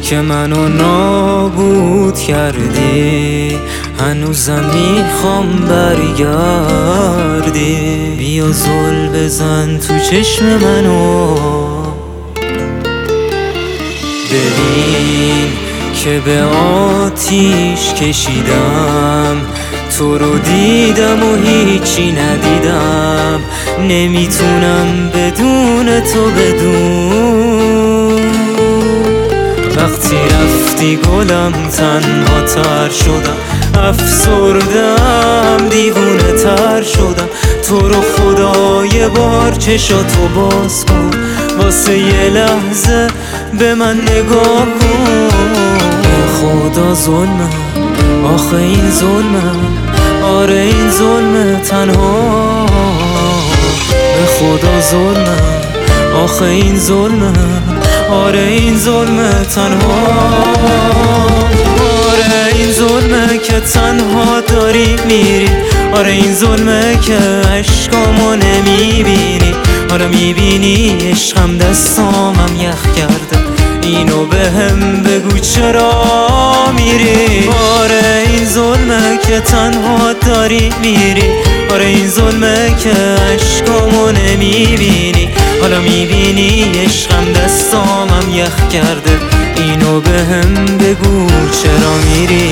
که منو نابود کردی، هنوزم میخوام برگردی. بیا زل بزن تو چشم منو، ببین که به آتیش کشیدم، تو رو دیدم و هیچی ندیدم. نمیتونم بدون تو بدون. وقتی رفتی گلم تنها تر شدم، افسردم دیوونه تر شدم. تو رو خدا یه بار چشاتو باز کن، واسه یه لحظه به من نگاه کن. به خدا ظلمه، آخه این ظلمه، آره این ظلمه تنها. به خدا ظلمه، آخه این ظلمه، آره این ظلمه تنها. آره این ظلمه که تنها داری میری، آره این ظلمه که عشقامو نمیبینی. آره میبینی عشقم دستامم یخ کرده، اینو به هم بگو چرا میری. آره این ظلمه که تنها داری میری، آره این ظلمه که عشقامو نمیبینی. حالا میبینی عشقم دستامم یخ کرده، اینو به هم بگو چرا میری.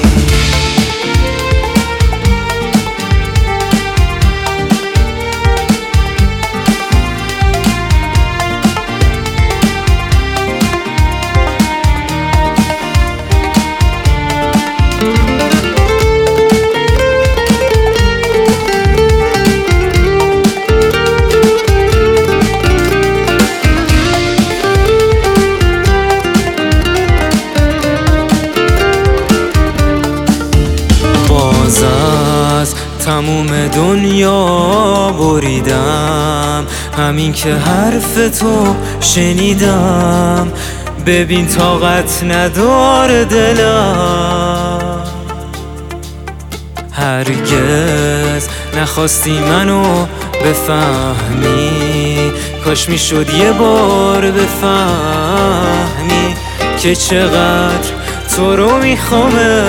تموم دنیا بریدم، همین که حرف تو شنیدم. ببین طاقت نداره دلم، هرگز نخواستی منو بفهمی. کاش میشد یه بار بفهمی که چقدر تو رو میخوامه.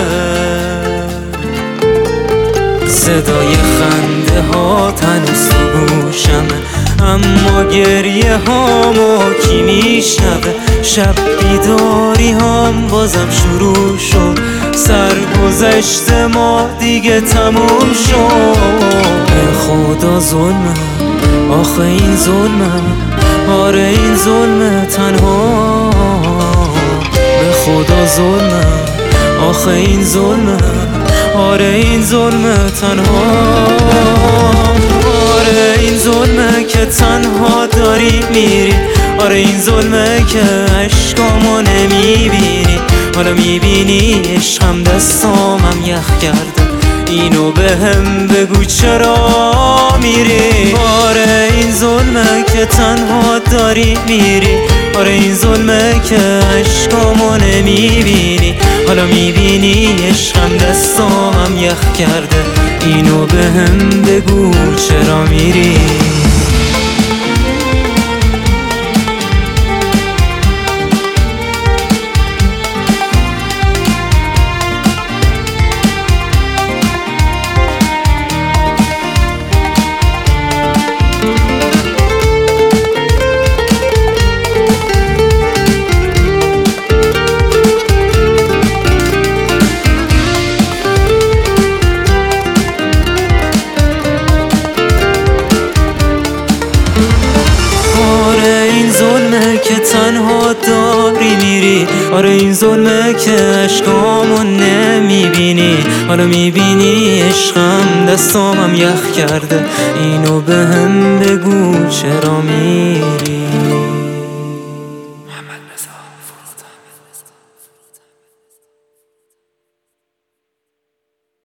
صدای خنده ها هنوز تو گوشمه، اما گریه هامو کی میشنوه. شب بیداری هم بازم شروع شد، سرگذشت ما دیگه تموم شد. به خدا ظلمه، آخه این ظلمه، آره این ظلمه تنها. به خدا ظلمه، آخه این ظلمه، آره این ظلمه تنها. آره این ظلمه که تنها داری میری، آره این ظلمه که عشقامو نمیبینی. حالا میبینی عشقم دستامم یخ کرده، اینو به هم بگو چرا میری. آره این ظلمه که تنها داری میری، آره این ظلمه که عشقامو نمیبینی. حالا میبینی عشقم دستامم یخ کرده، اینو به هم بگو چرا میری. که تنها داری میری، آره این ظلمه که عشقامو نمیبینی. حالا میبینی عشقم دستامم یخ کرده، اینو به هم بگو چرا میری.